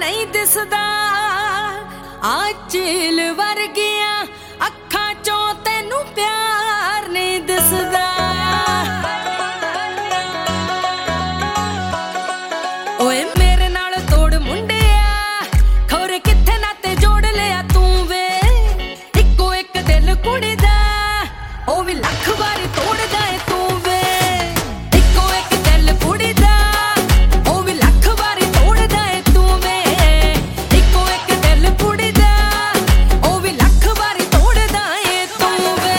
नहीं दिसदा आ झील वर्गियां अखां चों तैनू प्यार नहीं दिसदा ओए मेरे नाल तोड़ मुंडिया खौरे किथे नाते जोड़ लिया तू वे इक्को एक दिल कुड़ी दा ओ भी लख वारी तोड़दा है तू वे इक्को एक दिल कुड़ी दा ओ भी लख वारी तोड़दा है तू वे इक्को एक दिल कुड़ी दा ओ भी लख वारी तोड़दा है तू वे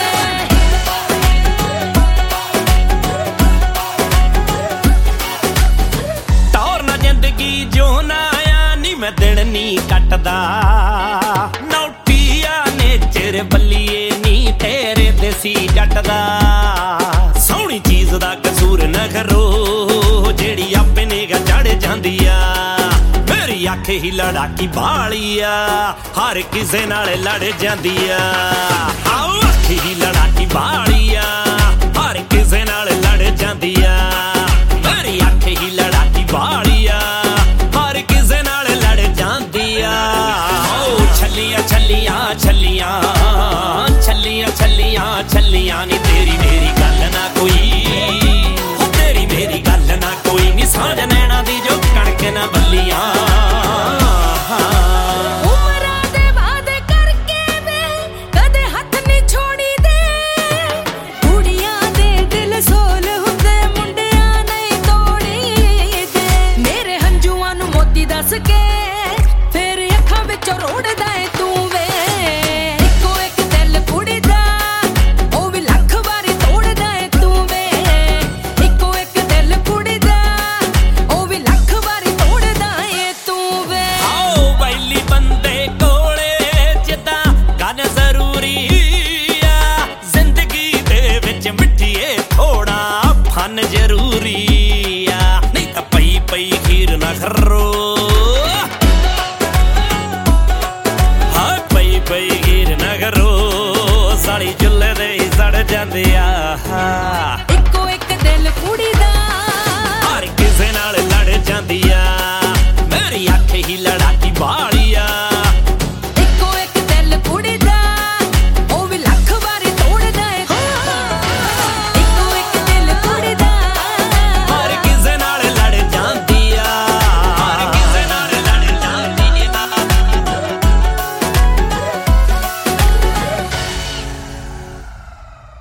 टौर ना जिंदगी जो ना आया नी मैं दिन नी कटदा नौटिया नेचर बल्लिए नी तेरे देसी जट दा सोहनी चीज दा कसूर न करो जेड़ी आपे निगा चढ़ जांदी आ मेरी अख ही लड़ाकी बालिया हर किसे नाल लड़ जांदी आ आओ अख ही लड़ाकी बालिया हर किसे नाल लड़ जांदी आ मेरी अख ही लड़ाकी बालिया हर किसे नाल लड़ जांदी आ ओ छल्लियां छल्लियां छल्लियां छल्लियां छल्लियां छल्लियां नी तेरी मेरी गल ना कोई हो तेरी मेरी गल ना कोई नी साँझ नैना दी जो कणक ना बल्लियां उमरां दे वादे करके वे कदे हथ नहीं छोड़ी दे कुड़ियां दे दिल सोल हुंदे मुंडियां नहीं तोड़ी दे मेरे हंजुआं नू मोती दस के फिर अखां विचों रोड़दा है तू वे इक्को एक दिल कुड़ी दा ओ भी लख वारी तोड़दा है तू वे इक्को एक दिल कुड़ी दा ओ भी लख वारी तोड़दा है तू वे आओ बैली बंदे कोले जिद्दां गल जरूरी आ जिंदगी दे विच मिठिए थोड़ा फन जरूरी आ नहीं तां पई पई खीर ना खर्रो पई पई हीर नगरो साड़ी चुल्ले दे ही सड़ जांदे आ इक्को एक दिल कुड़ी दा हर किसे नाल लड़ जांदी आ मेरी अख ही लड़ाकी बाल